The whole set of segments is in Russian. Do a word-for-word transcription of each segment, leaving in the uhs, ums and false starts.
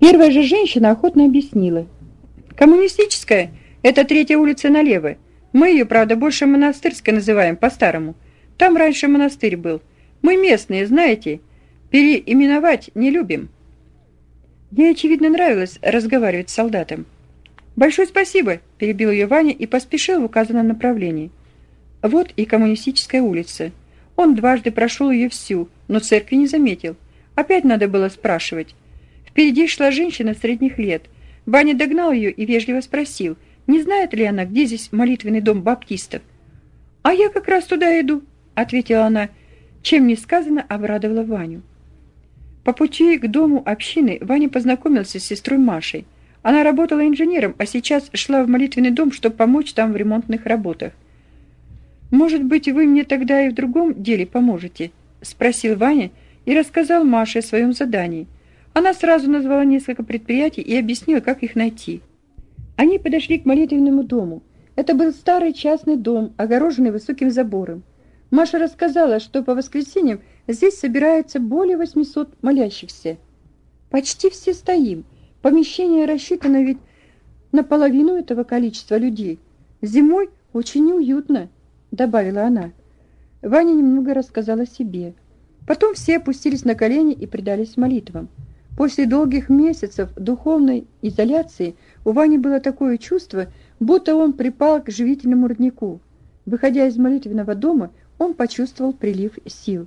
Первая же женщина охотно объяснила. Коммунистическая – это третья улица налево. Мы ее, правда, больше Монастырской называем, по-старому. Там раньше монастырь был. Мы местные, знаете, переименовать не любим. Ей, очевидно, нравилось разговаривать с солдатом. «Большое спасибо», – перебил ее Ваня и поспешил в указанном направлении. Вот и Коммунистическая улица. Он дважды прошел ее всю, но церкви не заметил. Опять надо было спрашивать. Впереди шла женщина средних лет. Ваня догнал ее и вежливо спросил, не знает ли она, где здесь молитвенный дом баптистов. «А я как раз туда иду», — ответила она, чем несказанно обрадовала Ваню. По пути к дому общины Ваня познакомился с сестрой Машей. Она работала инженером, а сейчас шла в молитвенный дом, чтобы помочь там в ремонтных работах. «Может быть, вы мне тогда и в другом деле поможете?» — спросил Ваня и рассказал Маше о своем задании. Она сразу назвала несколько предприятий и объяснила, как их найти. Они подошли к молитвенному дому. Это был старый частный дом, огороженный высоким забором. Маша рассказала, что по воскресеньям здесь собирается более восьмисот молящихся. «Почти все стоим. Помещение рассчитано ведь на половину этого количества людей. Зимой очень неуютно», — добавила она. Ваня немного рассказала о себе. Потом все опустились на колени и предались молитвам. После долгих месяцев духовной изоляции у Вани было такое чувство, будто он припал к живительному роднику. Выходя из молитвенного дома, он почувствовал прилив сил.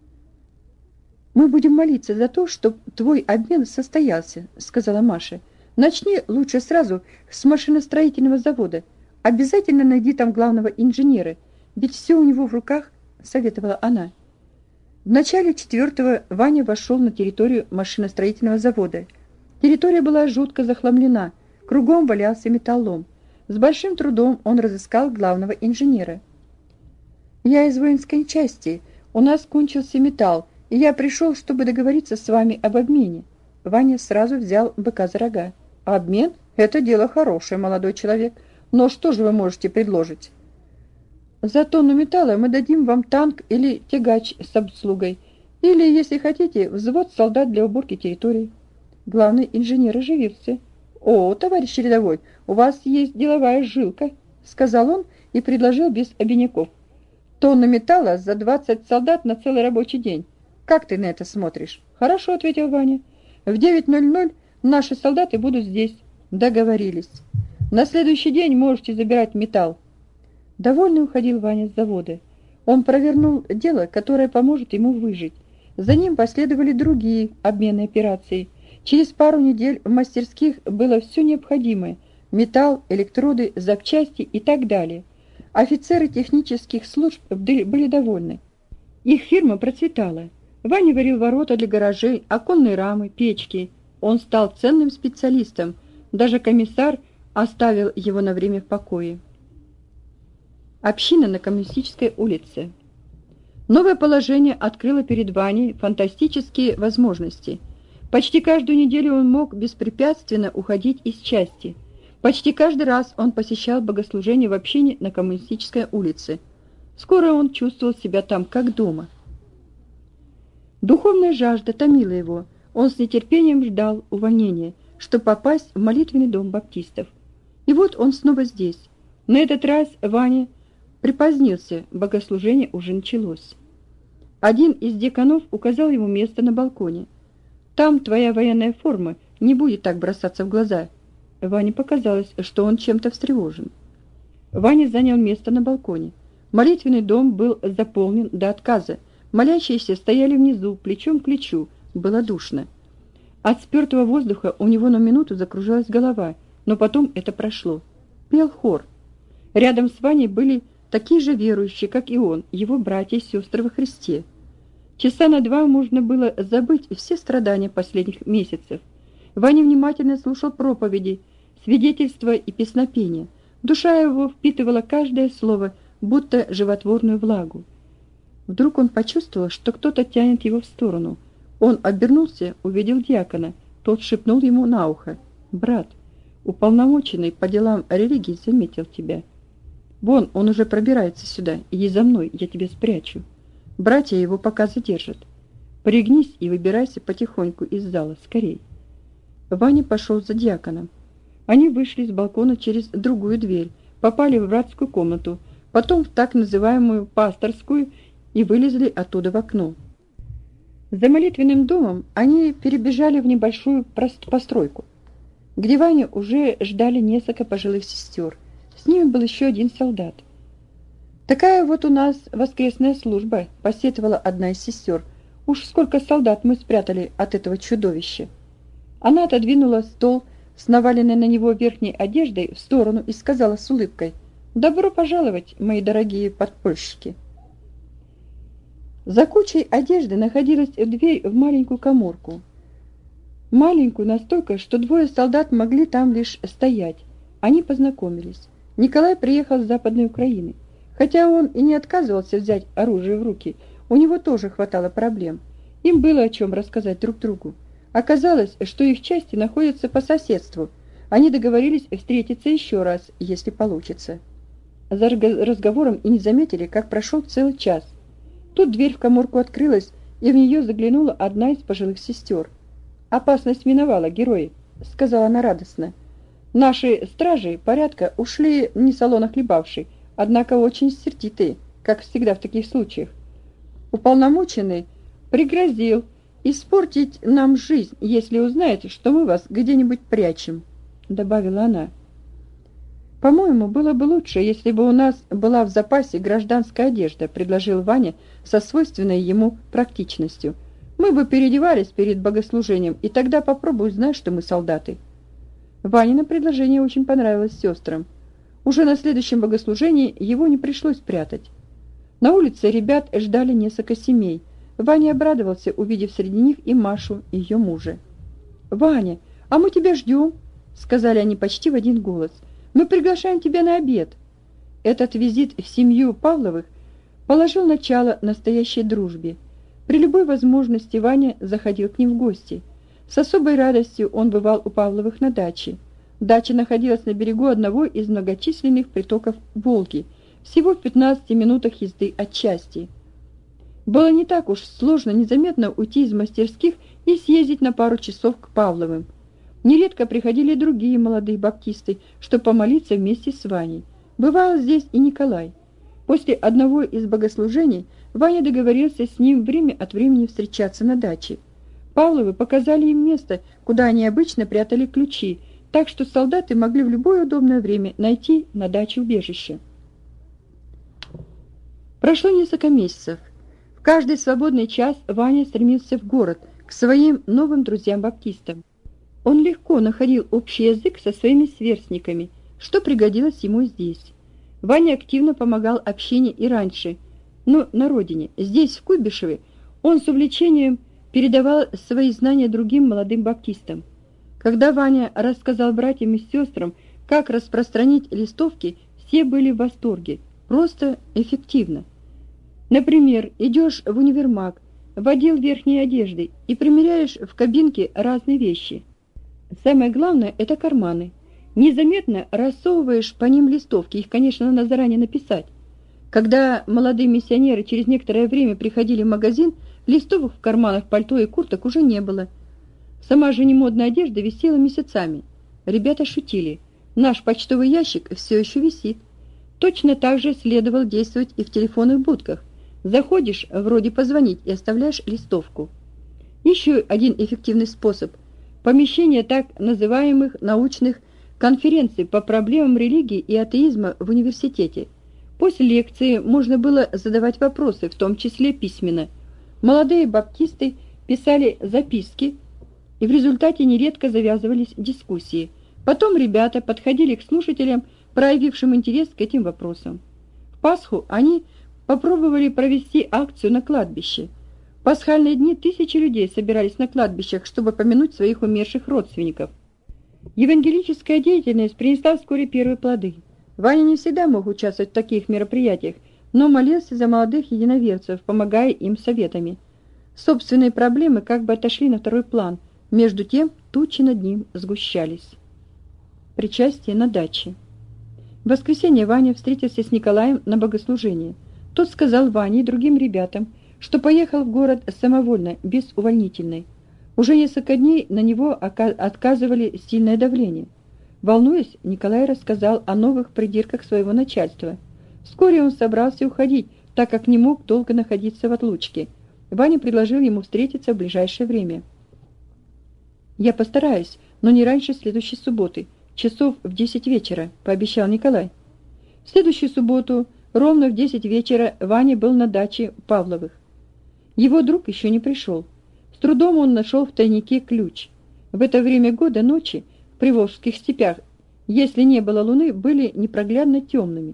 «Мы будем молиться за то, чтобы твой обмен состоялся», — сказала Маша. «Начни лучше сразу с машиностроительного завода. Обязательно найди там главного инженера, ведь все у него в руках», — советовала она. В начале четвертого Ваня вошел на территорию машиностроительного завода. Территория была жутко захламлена, кругом валялся металлолом. С большим трудом он разыскал главного инженера. «Я из воинской части, у нас кончился металл, и я пришел, чтобы договориться с вами об обмене». Ваня сразу взял быка за рога. «Обмен? Это дело хорошее, молодой человек. Но что же вы можете предложить?» «За тонну металла мы дадим вам танк или тягач с обслугой, или, если хотите, взвод солдат для уборки территории». Главный инженер оживился. «О, товарищ рядовой, у вас есть деловая жилка», — сказал он и предложил без обиняков. «Тонна металла за двадцать солдат на целый рабочий день. Как ты на это смотришь?» «Хорошо», — ответил Ваня. «В девять ноль ноль наши солдаты будут здесь». «Договорились. На следующий день можете забирать металл». Довольный уходил Ваня с завода. Он провернул дело, которое поможет ему выжить. За ним последовали другие обменные операции. Через пару недель в мастерских было все необходимое – металл, электроды, запчасти и так далее. Офицеры технических служб были довольны. Их фирма процветала. Ваня варил ворота для гаражей, оконные рамы, печки. Он стал ценным специалистом. Даже комиссар оставил его на время в покое. Община на Коммунистической улице. Новое положение открыло перед Ваней фантастические возможности. Почти каждую неделю он мог беспрепятственно уходить из части. Почти каждый раз он посещал богослужение в общине на Коммунистической улице. Скоро он чувствовал себя там, как дома. Духовная жажда томила его. Он с нетерпением ждал увольнения, чтобы попасть в молитвенный дом баптистов. И вот он снова здесь. На этот раз Ваня припозднился, богослужение уже началось. Один из деканов указал ему место на балконе. «Там твоя военная форма не будет так бросаться в глаза». Ване показалось, что он чем-то встревожен. Ваня занял место на балконе. Молитвенный дом был заполнен до отказа. Молящиеся стояли внизу, плечом к плечу. Было душно. От спертого воздуха у него на минуту закружилась голова, но потом это прошло. Пел хор. Рядом с Ваней были такие же верующие, как и он, его братья и сестры во Христе. Часа на два можно было забыть все страдания последних месяцев. Ваня внимательно слушал проповеди, свидетельства и песнопения. Душа его впитывала каждое слово, будто животворную влагу. Вдруг он почувствовал, что кто-то тянет его в сторону. Он обернулся, увидел диакона. Тот шепнул ему на ухо: «Брат, уполномоченный по делам религии заметил тебя. Вон, он уже пробирается сюда. Иди за мной, я тебя спрячу. Братья его пока задержат. Пригнись и выбирайся потихоньку из зала, скорей». Ваня пошел за дьяконом. Они вышли с балкона через другую дверь, попали в братскую комнату, потом в так называемую пасторскую и вылезли оттуда в окно. За молитвенным домом они перебежали в небольшую постройку, где Ваню уже ждали несколько пожилых сестер. С ними был еще один солдат. «Такая вот у нас воскресная служба», — посетовала одна из сестер. «Уж сколько солдат мы спрятали от этого чудовища». Она отодвинула стол с наваленной на него верхней одеждой в сторону и сказала с улыбкой: «Добро пожаловать, мои дорогие подпольщики». За кучей одежды находилась дверь в маленькую каморку. Маленькую настолько, что двое солдат могли там лишь стоять. Они познакомились. Николай приехал с Западной Украины. Хотя он и не отказывался взять оружие в руки, у него тоже хватало проблем. Им было о чем рассказать друг другу. Оказалось, что их части находятся по соседству. Они договорились встретиться еще раз, если получится. За разговором и не заметили, как прошел целый час. Тут дверь в каморку открылась, и в нее заглянула одна из пожилых сестер. «Опасность миновала, герои», — сказала она радостно. «Наши стражи порядка ушли не солоно хлебавши, однако очень сердитые, как всегда в таких случаях. Уполномоченный пригрозил испортить нам жизнь, если узнает, что мы вас где-нибудь прячем», — добавила она. «По-моему, было бы лучше, если бы у нас была в запасе гражданская одежда», — предложил Ваня со свойственной ему практичностью. «Мы бы переодевались перед богослужением, и тогда попробуй узнать, что мы солдаты». Ванино предложение очень понравилось сестрам. Уже на следующем богослужении его не пришлось прятать. На улице ребят ждали несколько семей. Ваня обрадовался, увидев среди них и Машу, и ее мужа. «Ваня, а мы тебя ждем», — сказали они почти в один голос. «Мы приглашаем тебя на обед». Этот визит в семью Павловых положил начало настоящей дружбе. При любой возможности Ваня заходил к ним в гости. С особой радостью он бывал у Павловых на даче. Дача находилась на берегу одного из многочисленных притоков Волги, всего в пятнадцати минутах езды от части. Было не так уж сложно незаметно уйти из мастерских и съездить на пару часов к Павловым. Нередко приходили другие молодые баптисты, чтобы помолиться вместе с Ваней. Бывал здесь и Николай. После одного из богослужений Ваня договорился с ним время от времени встречаться на даче. Павловы показали им место, куда они обычно прятали ключи, так что солдаты могли в любое удобное время найти на даче убежище. Прошло несколько месяцев. В каждый свободный час Ваня стремился в город, к своим новым друзьям-баптистам. Он легко находил общий язык со своими сверстниками, что пригодилось ему здесь. Ваня активно помогал общению и раньше, но на родине, здесь, в Куйбышеве, он с увлечением передавал свои знания другим молодым баптистам. Когда Ваня рассказал братьям и сестрам, как распространить листовки, все были в восторге, просто эффективно. Например, идешь в универмаг, в отдел верхней одежды и примеряешь в кабинке разные вещи. Самое главное – это карманы. Незаметно рассовываешь по ним листовки, их, конечно, надо заранее написать. Когда молодые миссионеры через некоторое время приходили в магазин, листовок в карманах пальто и курток уже не было. Сама же немодная одежда висела месяцами. Ребята шутили: наш почтовый ящик все еще висит. Точно так же следовало действовать и в телефонных будках. Заходишь, вроде позвонить, и оставляешь листовку. Еще один эффективный способ – помещение так называемых научных конференций по проблемам религии и атеизма в университете. После лекции можно было задавать вопросы, в том числе письменно. Молодые баптисты писали записки, и в результате нередко завязывались дискуссии. Потом ребята подходили к слушателям, проявившим интерес к этим вопросам. В Пасху они попробовали провести акцию на кладбище. В пасхальные дни тысячи людей собирались на кладбищах, чтобы помянуть своих умерших родственников. Евангелическая деятельность принесла вскоре первые плоды. Ваня не всегда мог участвовать в таких мероприятиях, но молился за молодых единоверцев, помогая им советами. Собственные проблемы как бы отошли на второй план, между тем тучи над ним сгущались. Причастие на даче. В воскресенье Ваня встретился с Николаем на богослужении. Тот сказал Ване и другим ребятам, что поехал в город самовольно, без увольнительной. Уже несколько дней на него отказывали сильное давление. Волнуясь, Николай рассказал о новых придирках своего начальства. Вскоре он собрался уходить, так как не мог долго находиться в отлучке. Ваня предложил ему встретиться в ближайшее время. «Я постараюсь, но не раньше следующей субботы, часов в десять вечера», — пообещал Николай. В следующую субботу, ровно в десять вечера, Ваня был на даче Павловых. Его друг еще не пришел. С трудом он нашел в тайнике ключ. В это время года ночи в Приволжских степях, если не было луны, были непроглядно темными.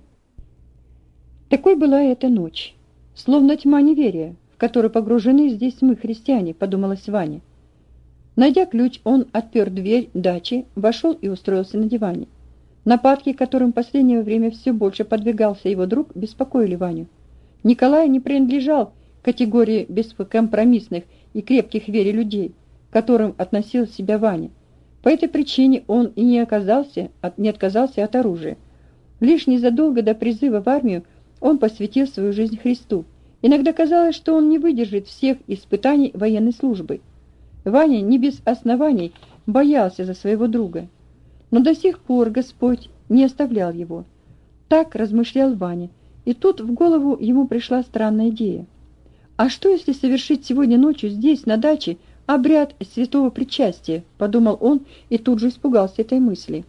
Такой была эта ночь, словно тьма неверия, в которой погружены здесь мы, христиане, подумалось Ване. Найдя ключ, он отпер дверь дачи, вошел и устроился на диване. Нападки, которым в последнее время все больше подвигался его друг, беспокоили Ваню. Николай не принадлежал к категории бескомпромиссных и крепких в вере людей, к которым относил себя Ваня. По этой причине он и не, оказался, не отказался от оружия. Лишь незадолго до призыва в армию он посвятил свою жизнь Христу. Иногда казалось, что он не выдержит всех испытаний военной службы. Ваня не без оснований боялся за своего друга. Но до сих пор Господь не оставлял его. Так размышлял Ваня, и тут в голову ему пришла странная идея. «А что, если совершить сегодня ночью здесь, на даче, обряд святого причастия?» – подумал он и тут же испугался этой мысли.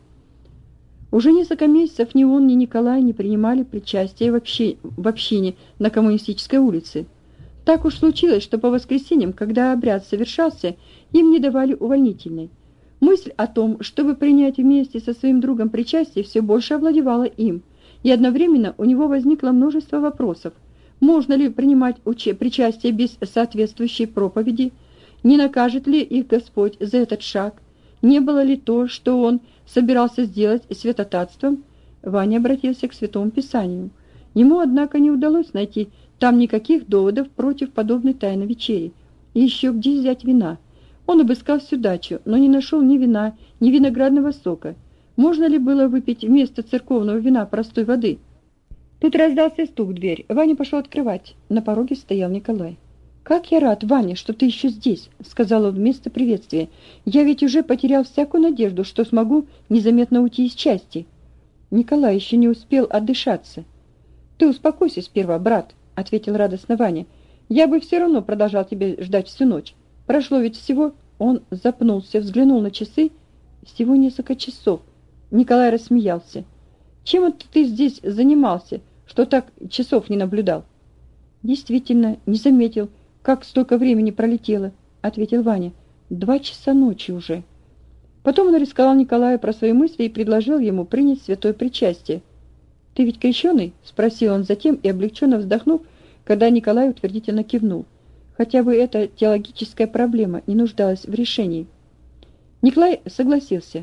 Уже несколько месяцев ни он, ни Николай не принимали причастие в, обще... в общине на Коммунистической улице. Так уж случилось, что по воскресеньям, когда обряд совершался, им не давали увольнительной. Мысль о том, чтобы принять вместе со своим другом причастие, все больше овладевала им, и одновременно у него возникло множество вопросов. Можно ли принимать уче... причастие без соответствующей проповеди? Не накажет ли их Господь за этот шаг? Не было ли то, что он собирался сделать святотатством? Ваня обратился к Святому Писанию. Ему, однако, не удалось найти там никаких доводов против подобной тайной вечери. И еще где взять вина? Он обыскал всю дачу, но не нашел ни вина, ни виноградного сока. Можно ли было выпить вместо церковного вина простой воды? Тут раздался стук в дверь. Ваня пошел открывать. На пороге стоял Николай. «Как я рад, Ваня, что ты еще здесь», — сказал он вместо приветствия. «Я ведь уже потерял всякую надежду, что смогу незаметно уйти из части». Николай еще не успел отдышаться. «Ты успокойся сперва, брат», — ответил радостно Ваня. «Я бы все равно продолжал тебя ждать всю ночь. Прошло ведь всего...» Он запнулся, взглянул на часы. «Всего несколько часов». Николай рассмеялся. «Чем это ты здесь занимался, что так часов не наблюдал?» «Действительно, не заметил, как столько времени пролетело», — ответил Ваня. «Два часа ночи уже». Потом он рассказал Николаю про свои мысли и предложил ему принять святое причастие. «Ты ведь крещеный?» — спросил он затем и, облегченно вздохнув, когда Николай утвердительно кивнул. Хотя бы эта теологическая проблема не нуждалась в решении. Николай согласился.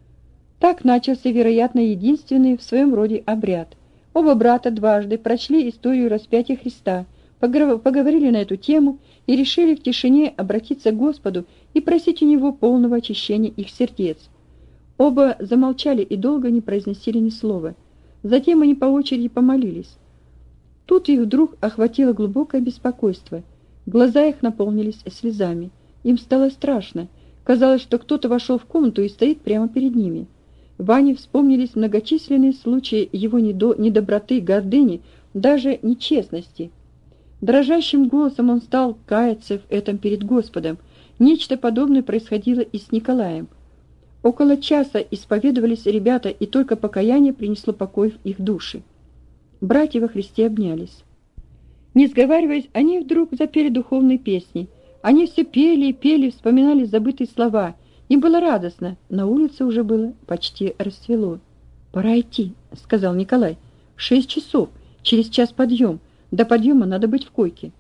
Так начался, вероятно, единственный в своем роде обряд. Оба брата дважды прочли историю распятия Христа, поговорили на эту тему и решили в тишине обратиться к Господу и просить у Него полного очищения их сердец. Оба замолчали и долго не произносили ни слова. Затем они по очереди помолились. Тут их вдруг охватило глубокое беспокойство. Глаза их наполнились слезами. Им стало страшно. Казалось, что кто-то вошел в комнату и стоит прямо перед ними. Ване вспомнились многочисленные случаи его недо... недоброты, гордыни, даже нечестности. Дрожащим голосом он стал каяться в этом перед Господом. Нечто подобное происходило и с Николаем. Около часа исповедовались ребята, и только покаяние принесло покой в их души. Братья во Христе обнялись. Не сговариваясь, они вдруг запели духовные песни. Они все пели и пели, вспоминали забытые слова. Им было радостно. На улице уже было почти расцвело. «Пора идти», — сказал Николай. «Шесть часов. Через час подъем. До подъема надо быть в койке».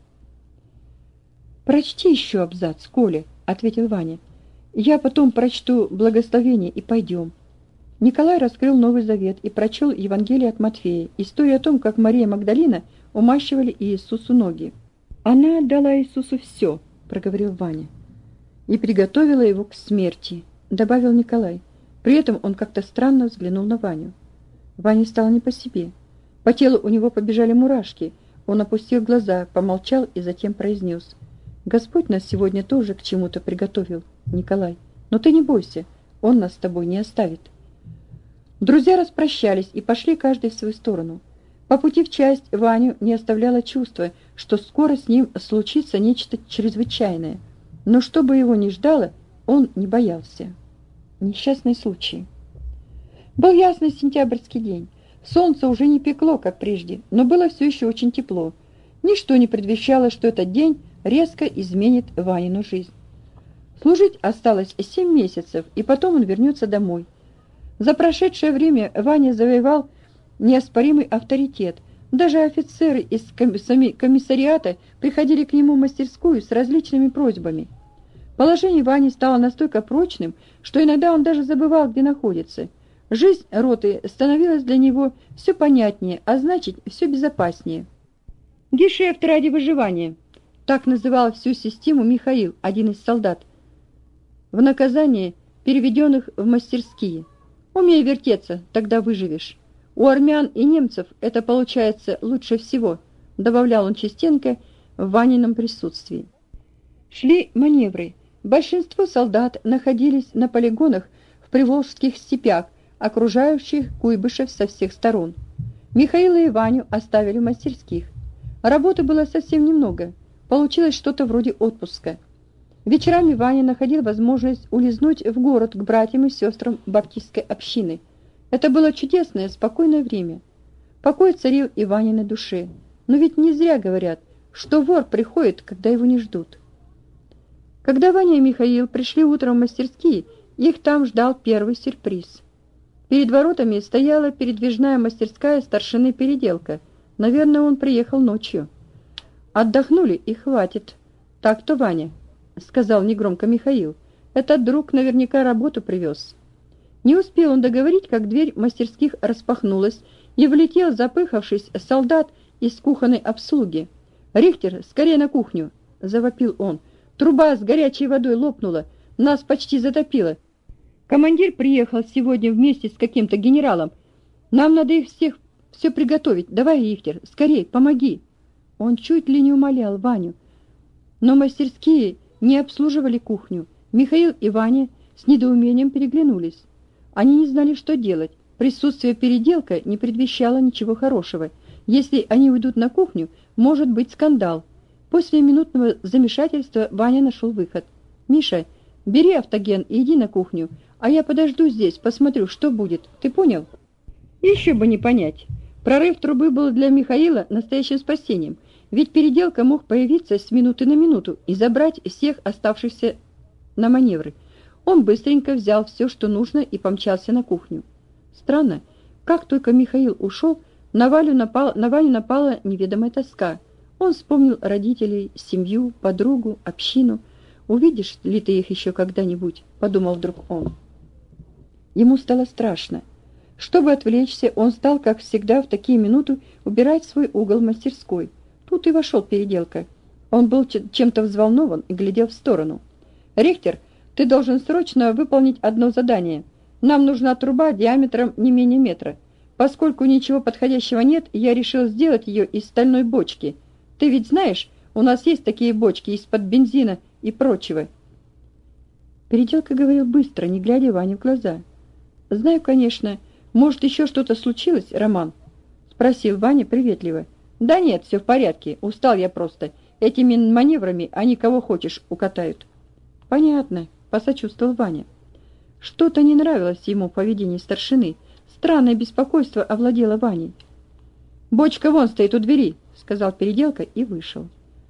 «Прочти еще абзац, Коля», — ответил Ваня. «Я потом прочту благословение и пойдем». Николай раскрыл Новый Завет и прочел Евангелие от Матфея, историю о том, как Мария Магдалина умащивали Иисусу ноги. «Она отдала Иисусу все», — проговорил Ваня. «И приготовила его к смерти», — добавил Николай. При этом он как-то странно взглянул на Ваню. Ване стало не по себе. По телу у него побежали мурашки. Он опустил глаза, помолчал и затем произнес: Господь нас сегодня тоже к чему-то приготовил, Николай. Но ты не бойся, Он нас с тобой не оставит. Друзья распрощались и пошли каждый в свою сторону. По пути в часть Ваню не оставляло чувство, что скоро с ним случится нечто чрезвычайное. Но что бы его ни ждало, он не боялся. Несчастный случай. Был ясный сентябрьский день. Солнце уже не пекло, как прежде, но было все еще очень тепло. Ничто не предвещало, что этот день резко изменит Ванину жизнь. Служить осталось семь месяцев, и потом он вернется домой. За прошедшее время Ваня завоевал неоспоримый авторитет. Даже офицеры из комиссариата приходили к нему в мастерскую с различными просьбами. Положение Вани стало настолько прочным, что иногда он даже забывал, где находится. Жизнь роты становилась для него все понятнее, а значит, все безопаснее. «Гешефт ради выживания», так называл всю систему Михаил, один из солдат, в наказание переведенных в мастерские. «Умей вертеться, тогда выживешь. У армян и немцев это получается лучше всего», добавлял он частенько в Ванином присутствии. Шли маневры. Большинство солдат находились на полигонах в Приволжских степях, окружающих Куйбышев со всех сторон. Михаила и Ваню оставили в мастерских. Работы было совсем немного. Получилось что-то вроде отпуска. Вечерами Ваня находил возможность улизнуть в город к братьям и сестрам баптистской общины. Это было чудесное, спокойное время. Покой царил и Ваниной душе. Но ведь не зря говорят, что вор приходит, когда его не ждут. Когда Ваня и Михаил пришли утром в мастерские, их там ждал первый сюрприз. Перед воротами стояла передвижная мастерская старшины Переделка. Наверное, он приехал ночью. «Отдохнули и хватит. Так-то, Ваня», — сказал негромко Михаил. «Этот друг наверняка работу привез». Не успел он договорить, как дверь мастерских распахнулась, и влетел, запыхавшись, солдат из кухонной обслуги. «Рихтер, скорее на кухню!» — завопил он. «Труба с горячей водой лопнула, нас почти затопило. Командир приехал сегодня вместе с каким-то генералом. Нам надо их всех все приготовить. Давай, Рихтер, скорей, помоги!» Он чуть ли не умолял Ваню. Но мастерские не обслуживали кухню. Михаил и Ваня с недоумением переглянулись. Они не знали, что делать. Присутствие Переделка не предвещало ничего хорошего. Если они уйдут на кухню, может быть скандал. После минутного замешательства Ваня нашел выход. «Миша, бери автоген и иди на кухню, а я подожду здесь, посмотрю, что будет. Ты понял?» Еще бы не понять. Прорыв трубы был для Михаила настоящим спасением, ведь Переделка мог появиться с минуты на минуту и забрать всех оставшихся на маневры. Он быстренько взял все, что нужно, и помчался на кухню. Странно, как только Михаил ушел, на Валю напал, на Ваню напала неведомая тоска. Он вспомнил родителей, семью, подругу, общину. «Увидишь ли ты их еще когда-нибудь?» — подумал вдруг он. Ему стало страшно. Чтобы отвлечься, он стал, как всегда, в такие минуты убирать свой угол в мастерской. Тут и вошел Переделка. Он был чем-то взволнован и глядел в сторону. «Рихтер, ты должен срочно выполнить одно задание. Нам нужна труба диаметром не менее метра. Поскольку ничего подходящего нет, я решил сделать ее из стальной бочки. Ты ведь знаешь, у нас есть такие бочки из-под бензина и прочего». Переделка говорил быстро, не глядя Ване в глаза. «Знаю, конечно. Может, еще что-то случилось, Роман?» — спросил Ваня приветливо. «Да нет, все в порядке. Устал я просто. Этими маневрами они кого хочешь укатают». «Понятно», — посочувствовал Ваня. Что-то не нравилось ему в поведении старшины. Странное беспокойство овладело Ваней. «Бочка вон стоит у двери», — сказал Переделка и вышел.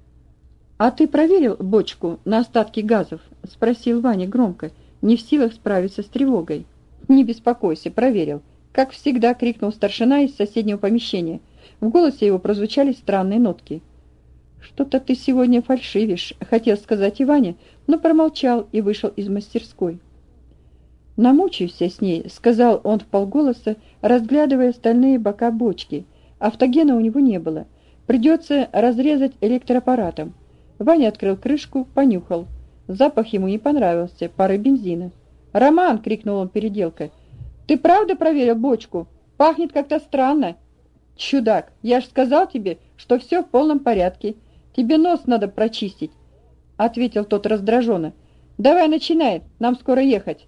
«А ты проверил бочку на остатки газов?» — спросил Ваня громко, не в силах справиться с тревогой. «Не беспокойся, проверил», — как всегда крикнул старшина из соседнего помещения. В голосе его прозвучали странные нотки. «Что-то ты сегодня фальшивишь», — хотел сказать и Ваня, но промолчал и вышел из мастерской. «Намучайся с ней», — сказал он вполголоса, разглядывая стальные бока бочки. Автогена у него не было. Придется разрезать электроаппаратом. Ваня открыл крышку, понюхал. Запах ему не понравился, пары бензина. «Роман!» — крикнул он Переделка. «Ты правда проверил бочку? Пахнет как-то странно». «Чудак, я ж сказал тебе, что все в полном порядке. Тебе нос надо прочистить. ответил тот раздраженно. «Давай начинай, нам скоро ехать».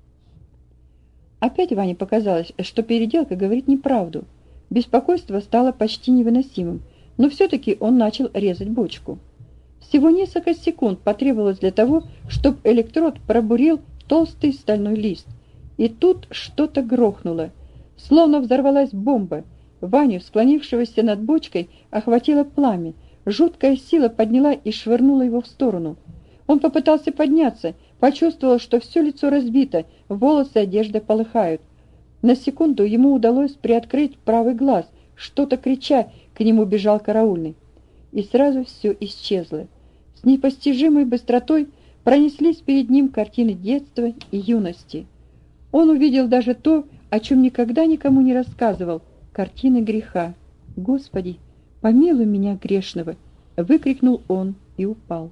Опять Ване показалось, что переделка говорит неправду. Беспокойство стало почти невыносимым, но все-таки он начал резать бочку. Всего несколько секунд потребовалось для того, чтобы электрод пробурил толстый стальной лист. И тут что-то грохнуло. Словно взорвалась бомба. Ваню, склонившегося над бочкой, охватило пламя. Жуткая сила подняла и швырнула его в сторону. Он попытался подняться, почувствовал, что все лицо разбито, волосы, одежда полыхают. На секунду ему удалось приоткрыть правый глаз. Что-то крича, к нему бежал караульный. И сразу все исчезло. С непостижимой быстротой пронеслись перед ним картины детства и юности. Он увидел даже то, о чем никогда никому не рассказывал, картины греха. «Господи, помилуй меня грешного!» — выкрикнул он и упал.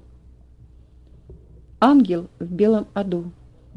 Ангел в белом аду.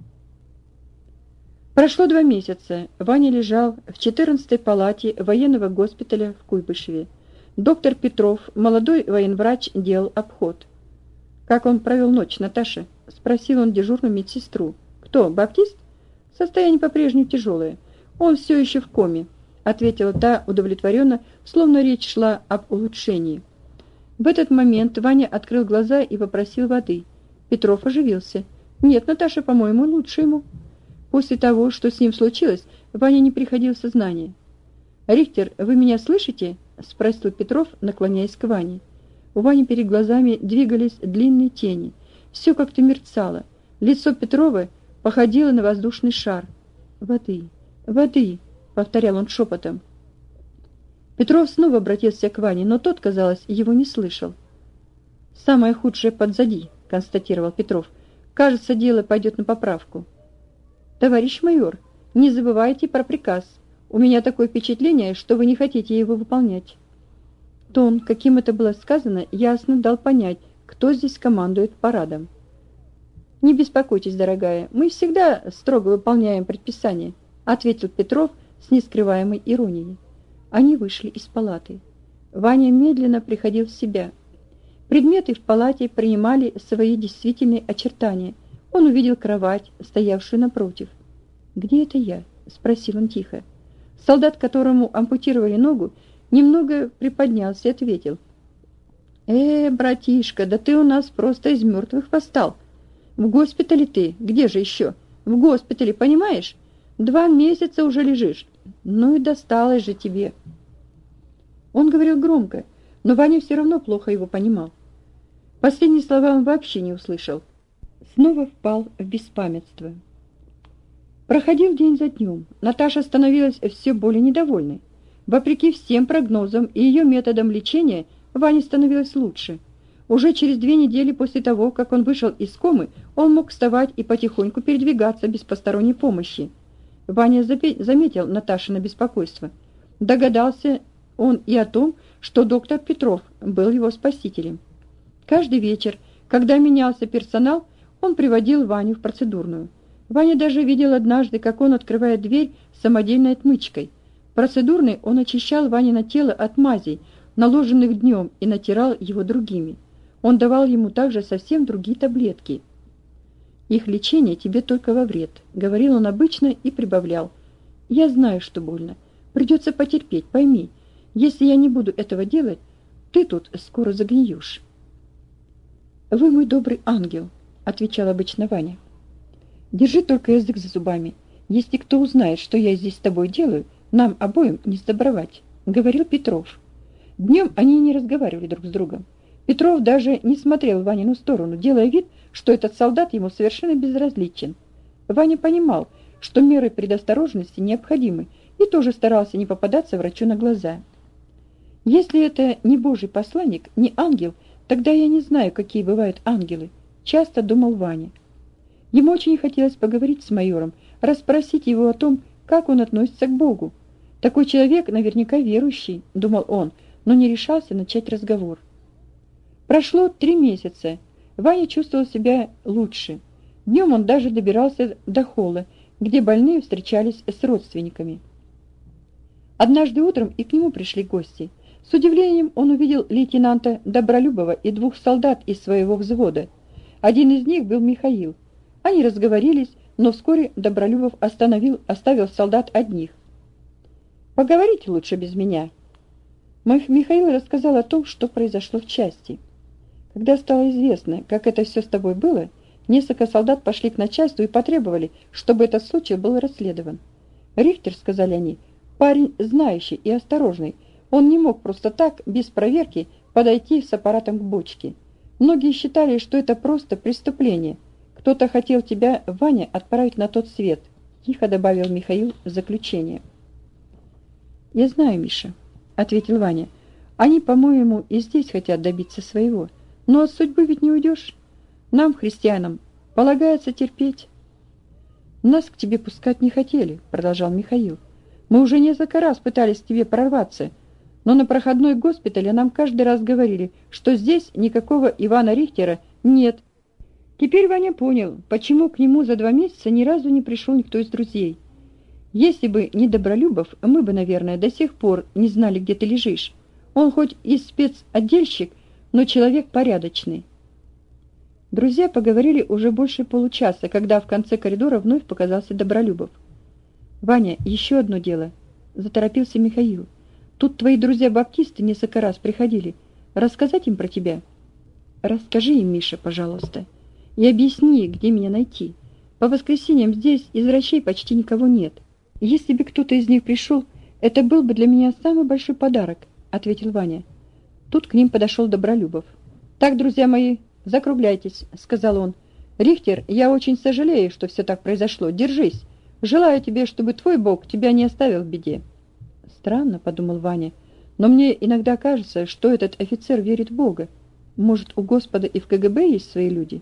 Прошло два месяца. Ваня лежал в четырнадцатой палате военного госпиталя в Куйбышеве. Доктор Петров, молодой военврач, делал обход. «Как он провел ночь, Наташа?» — спросил он дежурную медсестру. «Кто, Баптист?» «Состояние по-прежнему тяжелое. Он все еще в коме», — ответила та удовлетворенно, словно речь шла об улучшении. В этот момент Ваня открыл глаза и попросил воды. Петров оживился. «Нет, Наташа, по-моему, лучше ему». После того, что с ним случилось, Ваня не приходил в сознание. «Рихтер, вы меня слышите?» — спросил Петров, наклоняясь к Ване. У Вани перед глазами двигались длинные тени. Все как-то мерцало. Лицо Петрова походило на воздушный шар. «Воды, воды!» — повторял он шепотом. Петров снова обратился к Ване, но тот, казалось, его не слышал. «Самое худшее подзади», — констатировал Петров. «Кажется, дело пойдет на поправку». «Товарищ майор, не забывайте про приказ. У меня такое впечатление, что вы не хотите его выполнять». Тон, каким это было сказано, ясно дал понять, кто здесь командует парадом. «Не беспокойтесь, дорогая, мы всегда строго выполняем предписания», ответил Петров с нескрываемой иронией. Они вышли из палаты. Ваня медленно приходил в себя. Предметы в палате принимали свои действительные очертания. Он увидел кровать, стоявшую напротив. «Где это я?» — спросил он тихо. Солдат, которому ампутировали ногу, немного приподнялся и ответил. «Э, братишка, да ты у нас просто из мертвых восстал. В госпитале ты, где же еще? В госпитале, понимаешь? Два месяца уже лежишь. Ну и досталось же тебе». Он говорил громко, но Ваня все равно плохо его понимал. Последние слова он вообще не услышал. Снова впал в беспамятство. Проходил день за днем. Наташа становилась все более недовольной. Вопреки всем прогнозам и ее методам лечения, Ване становилось лучше. Уже через две недели после того, как он вышел из комы, он мог вставать и потихоньку передвигаться без посторонней помощи. Ваня заметил Наташино беспокойство. Догадался он и о том, что доктор Петров был его спасителем. Каждый вечер, когда менялся персонал, он приводил Ваню в процедурную. Ваня даже видел однажды, как он открывает дверь самодельной отмычкой. В процедурной он очищал Ванино тело от мазей, наложенных днем, и натирал его другими. Он давал ему также совсем другие таблетки. «Их лечение тебе только во вред», — говорил он обычно и прибавлял. «Я знаю, что больно. Придется потерпеть, пойми. Если я не буду этого делать, ты тут скоро загниешь». «Вы мой добрый ангел», — отвечал обычно Ваня. «Держи только язык за зубами. Если кто узнает, что я здесь с тобой делаю, нам обоим не сдобровать», — говорил Петров. Днем они не разговаривали друг с другом. Петров даже не смотрел в Ванину сторону, делая вид, что этот солдат ему совершенно безразличен. Ваня понимал, что меры предосторожности необходимы, и тоже старался не попадаться врачу на глаза. «Если это не Божий посланник, не ангел, тогда я не знаю, какие бывают ангелы», — часто думал Ваня. Ему очень хотелось поговорить с майором, расспросить его о том, как он относится к Богу. Такой человек наверняка верующий, думал он, но не решался начать разговор. Прошло три месяца. Ваня чувствовал себя лучше. Днем он даже добирался до холла, где больные встречались с родственниками. Однажды утром и к нему пришли гости. С удивлением он увидел лейтенанта Добролюбова и двух солдат из своего взвода. Один из них был Михаил. Они разговорились, но вскоре Добролюбов остановил, оставил солдат одних. «Поговорите лучше без меня». Михаил рассказал о том, что произошло в части. Когда стало известно, как это все с тобой было, несколько солдат пошли к начальству и потребовали, чтобы этот случай был расследован. Рихтер, сказали они, парень знающий и осторожный. Он не мог просто так, без проверки, подойти с аппаратом к бочке. Многие считали, что это просто преступление. Кто-то хотел тебя, Ваня, отправить на тот свет, тихо добавил Михаил в заключение. Я знаю, Миша, ответил Ваня. Они, по-моему, и здесь хотят добиться своего. Но от судьбы ведь не уйдешь. Нам, христианам, полагается терпеть. Нас к тебе пускать не хотели, продолжал Михаил. Мы уже несколько раз пытались к тебе прорваться, но на проходной госпитале нам каждый раз говорили, что здесь никакого Ивана Рихтера нет. Теперь Ваня понял, почему к нему за два месяца ни разу не пришел никто из друзей. Если бы не Добролюбов, мы бы, наверное, до сих пор не знали, где ты лежишь. Он хоть и спецотдельщик, но человек порядочный. Друзья поговорили уже больше получаса, когда в конце коридора вновь показался Добролюбов. «Ваня, еще одно дело», — заторопился Михаил. «Тут твои друзья-баптисты несколько раз приходили. Рассказать им про тебя?» «Расскажи им, Миша, пожалуйста, и объясни, где меня найти. По воскресеньям здесь из врачей почти никого нет. Если бы кто-то из них пришел, это был бы для меня самый большой подарок», — ответил Ваня. Тут к ним подошел Добролюбов. «Так, друзья мои, закругляйтесь», — сказал он. «Рихтер, я очень сожалею, что все так произошло. Держись. Желаю тебе, чтобы твой Бог тебя не оставил в беде». «Странно», — подумал Ваня, «но мне иногда кажется, что этот офицер верит в Бога. Может, у Господа и в ка гэ бэ есть свои люди?»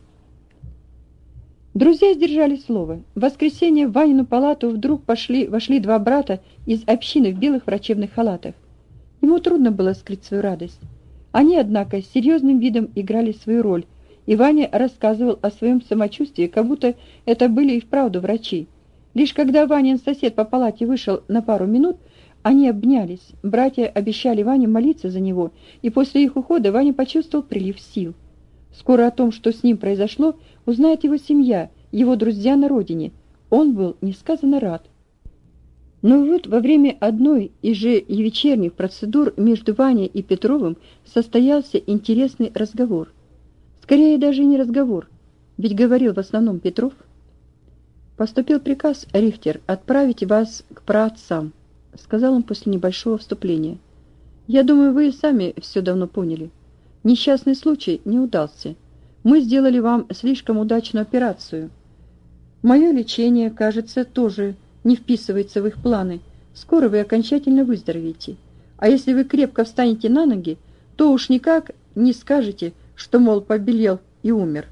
Друзья сдержали слово. В воскресенье в Ванину палату вдруг пошли, вошли два брата из общины в белых врачебных халатах. Ему трудно было скрыть свою радость. Они, однако, с серьезным видом играли свою роль, и Ваня рассказывал о своем самочувствии, как будто это были и вправду врачи. Лишь когда Ванин сосед по палате вышел на пару минут, они обнялись. Братья обещали Ване молиться за него, и после их ухода Ваня почувствовал прилив сил. Скоро о том, что с ним произошло, узнает его семья, его друзья на родине. Он был несказанно рад. Но вот во время одной из же вечерних процедур между Ваней и Петровым состоялся интересный разговор. Скорее даже не разговор, ведь говорил в основном Петров. «Поступил приказ, Рихтер, отправить вас к праотцам», — сказал он после небольшого вступления. «Я думаю, вы и сами все давно поняли. Несчастный случай не удался. Мы сделали вам слишком удачную операцию. Мое лечение, кажется, тоже не вписывается в их планы. Скоро вы окончательно выздоровеете. А если вы крепко встанете на ноги, то уж никак не скажете, что, мол, побелел и умер».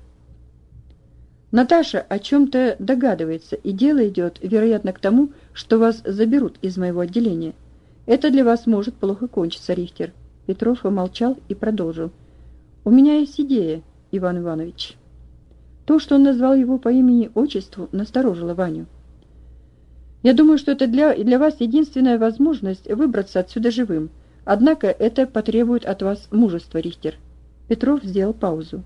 Наташа о чем-то догадывается, и дело идет, вероятно, к тому, что вас заберут из моего отделения. Это для вас может плохо кончиться, Рихтер. Петров помолчал и продолжил. У меня есть идея, Иван Иванович. То, что он назвал его по имени-отчеству, насторожило Ваню. Я думаю, что это для, для вас единственная возможность выбраться отсюда живым. Однако это потребует от вас мужества, Рихтер. Петров сделал паузу.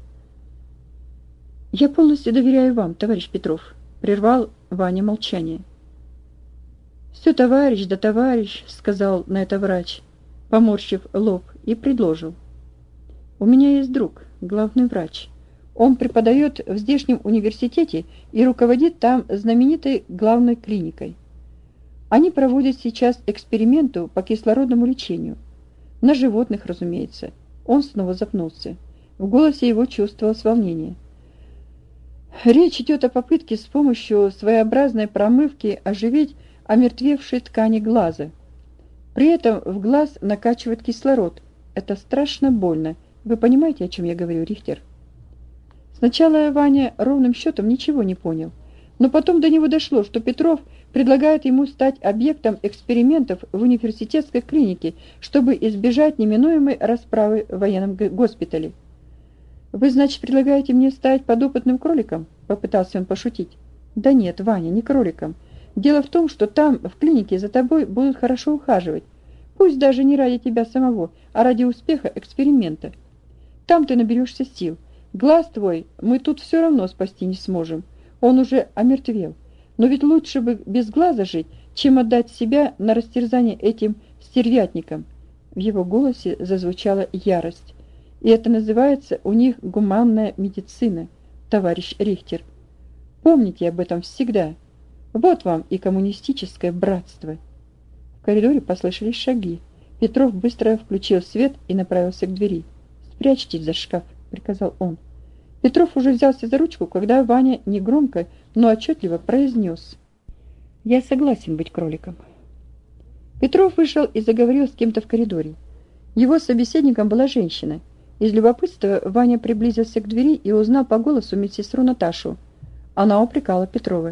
«Я полностью доверяю вам, товарищ Петров», — прервал Ваня молчание. «Все товарищ да товарищ», — сказал на это врач, поморщив лоб, и предложил. «У меня есть друг, главный врач. Он преподает в здешнем университете и руководит там знаменитой главной клиникой. Они проводят сейчас эксперименты по кислородному лечению. На животных, разумеется». Он снова запнулся. В голосе его чувствовалось волнение. Речь идет о попытке с помощью своеобразной промывки оживить омертвевшие ткани глаза. При этом в глаз накачивают кислород. Это страшно больно. Вы понимаете, о чем я говорю, Рихтер? Сначала Ваня ровным счетом ничего не понял. Но потом до него дошло, что Петров предлагает ему стать объектом экспериментов в университетской клинике, чтобы избежать неминуемой расправы в военном госпитале. «Вы, значит, предлагаете мне стать подопытным кроликом?» — попытался он пошутить. «Да нет, Ваня, не кроликом. Дело в том, что там, в клинике, за тобой будут хорошо ухаживать. Пусть даже не ради тебя самого, а ради успеха эксперимента. Там ты наберешься сил. Глаз твой мы тут все равно спасти не сможем. Он уже омертвел. Но ведь лучше бы без глаза жить, чем отдать себя на растерзание этим стервятникам». В его голосе зазвучала ярость. «И это называется у них гуманная медицина, товарищ Рихтер. Помните об этом всегда. Вот вам и коммунистическое братство». В коридоре послышались шаги. Петров быстро включил свет и направился к двери. «Спрячьтесь за шкаф», — приказал он. Петров уже взялся за ручку, когда Ваня негромко, но отчетливо произнес: «Я согласен быть кроликом». Петров вышел и заговорил с кем-то в коридоре. Его собеседником была женщина. Из любопытства Ваня приблизился к двери и узнал по голосу медсестру Наташу. Она упрекала Петрова.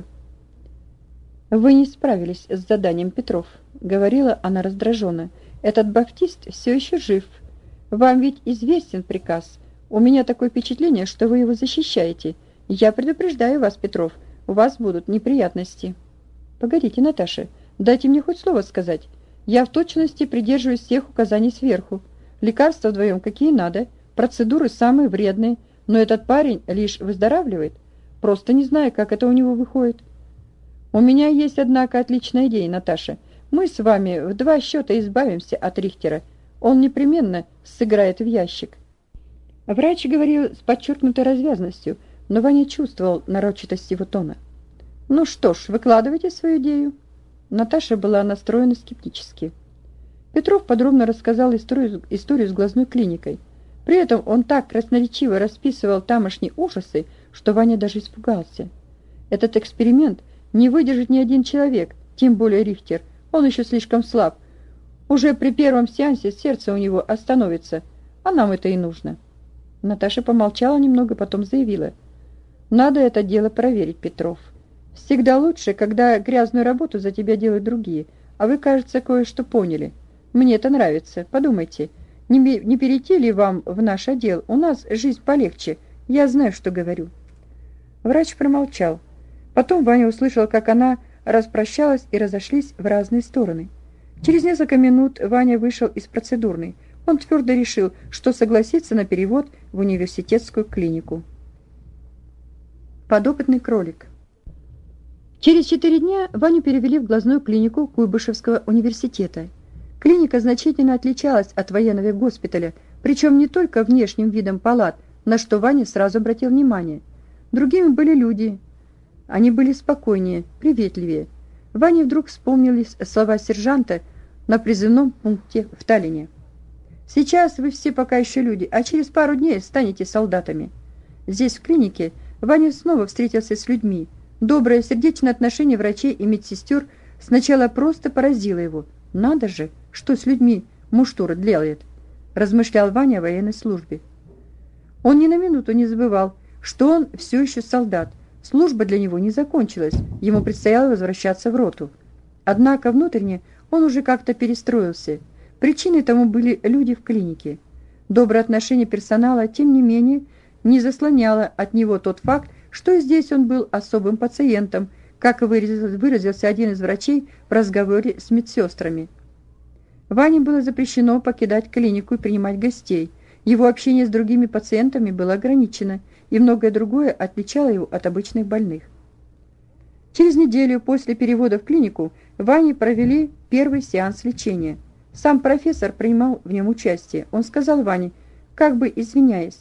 «Вы не справились с заданием, Петров», — говорила она раздраженно. «Этот баптист все еще жив. Вам ведь известен приказ. У меня такое впечатление, что вы его защищаете. Я предупреждаю вас, Петров, у вас будут неприятности». «Погодите, Наташа, дайте мне хоть слово сказать. Я в точности придерживаюсь всех указаний сверху. Лекарства вдвоем какие надо, процедуры самые вредные, но этот парень лишь выздоравливает. Просто не знаю, как это у него выходит». «У меня есть, однако, отличная идея, Наташа. Мы с вами в два счета избавимся от Рихтера. Он непременно сыграет в ящик». Врач говорил с подчеркнутой развязностью, но Ваня чувствовал нарочитость его тона. «Ну что ж, выкладывайте свою идею». Наташа была настроена скептически. Петров подробно рассказал историю, историю с глазной клиникой. При этом он так красноречиво расписывал тамошние ужасы, что Ваня даже испугался. Этот эксперимент не выдержит ни один человек, тем более Рихтер. Он еще слишком слаб. Уже при первом сеансе сердце у него остановится, а нам это и нужно. Наташа помолчала немного, потом заявила: «Надо это дело проверить, Петров. Всегда лучше, когда грязную работу за тебя делают другие, а вы, кажется, кое-что поняли. Мне это нравится. Подумайте, не, не перейти ли вам в наш отдел? У нас жизнь полегче. Я знаю, что говорю». Врач промолчал. Потом Ваня услышал, как она распрощалась и разошлись в разные стороны. Через несколько минут Ваня вышел из процедурной. Он твердо решил, что согласится на перевод в университетскую клинику. Подопытный кролик. Через четыре дня Ваню перевели в глазную клинику Куйбышевского университета. Клиника значительно отличалась от военного госпиталя, причем не только внешним видом палат, на что Ваня сразу обратил внимание. Другими были люди. Они были спокойнее, приветливее. Ване вдруг вспомнились слова сержанта на призывном пункте в Таллине. «Сейчас вы все пока еще люди, а через пару дней станете солдатами». Здесь, в клинике, Ваня снова встретился с людьми. Доброе сердечное отношение врачей и медсестер сначала просто поразило его. «Надо же, что с людьми муштура делает», – размышлял Ваня о военной службе. Он ни на минуту не забывал, что он все еще солдат. Служба для него не закончилась, ему предстояло возвращаться в роту. Однако внутренне он уже как-то перестроился. Причиной тому были люди в клинике. Доброе отношение персонала, тем не менее, не заслоняло от него тот факт, что здесь он был особым пациентом, как выразился один из врачей в разговоре с медсестрами. Ване было запрещено покидать клинику и принимать гостей. Его общение с другими пациентами было ограничено, и многое другое отличало его от обычных больных. Через неделю после перевода в клинику Ване провели первый сеанс лечения. Сам профессор принимал в нем участие. Он сказал Ване, как бы извиняясь: